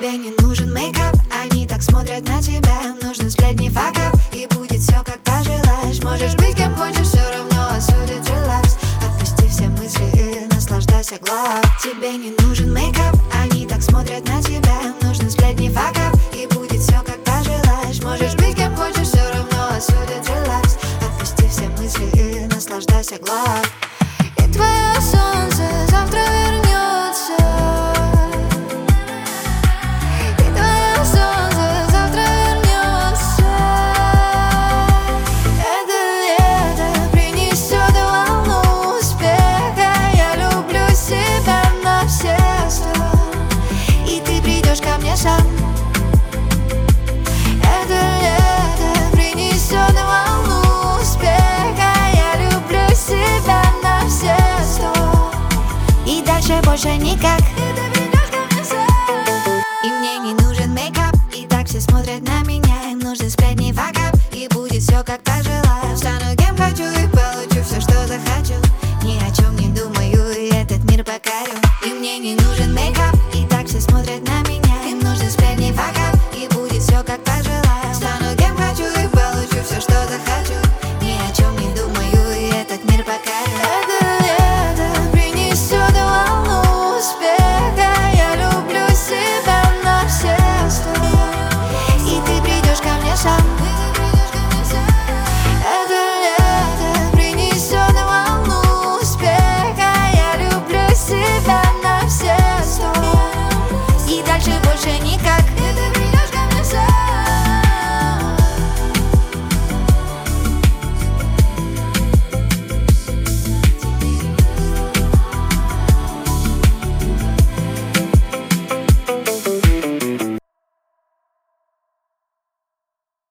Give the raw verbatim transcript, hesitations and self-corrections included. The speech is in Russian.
Тебе не нужен мейкап, они так смотрят на тебя. Нужны сплетни, факап, и будет все как пожелаешь. Можешь быть кем хочешь, все равно осудят, релакс. Отпусти все мысли и наслаждайся глав. Тебе не нужен мейкап, они так смотрят на тебя. Нужны сплетни, факап, и будет все как пожелаешь. Можешь быть кем хочешь, все равно осудят, релакс. Отпусти все мысли и наслаждайся глав. И твое солнце завтра вернется. И твое солнце завтра вернется. Это лето принесет волну успеха. Я люблю себя на все сто. И ты придешь ко мне сам. Это лето принесет волну успеха. Я люблю себя на все сто. И дальше больше никак. И мне не нужен мейкап, и так все смотрят на меня. Им нужен сплетни, факап, и будет все как пожелаю. Стану кем хочу и получу все, что захочу. Ни о чем не думаю, и этот мир покорю. И мне не нужен мейкап, и так все смотрят на меня. Им нужен сплетни, факап, и будет все как пожелаю.